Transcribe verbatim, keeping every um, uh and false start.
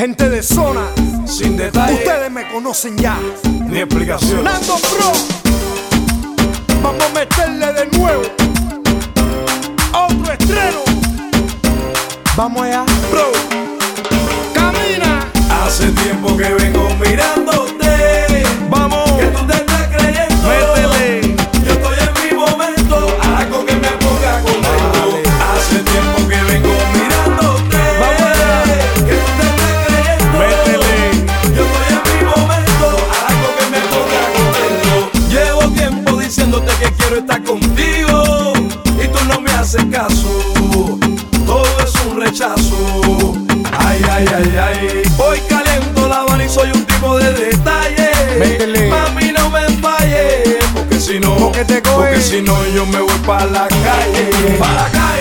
Gente de zona, sin detalle, ustedes me conocen ya. ni explicación. Nando Pro, vamos a meterle de nuevo. Otro estreno. Vamos allá, bro. Camina. Hace tiempo que vengo mirándote. Vamos. Que tú te estás creyendo. Métele. Yo estoy en mi momento. Algo que me ponga contento. Hace tiempo que vengo mirándote. Vamos allá. Que tú te estás creyendo. Métele. Yo estoy en mi momento. Algo que me ponga contento. Llevo tiempo diciéndote que quiero estar contigo y tú no me haces caso. Todo es un rechazo. Ay, ay, ay, ay. Hoy caliento la Habana y soy un tipo de detalle. Métele. Mami, no me falles, porque si no, Porque te coge. porque si no yo me voy para la calle. Pa' la calle.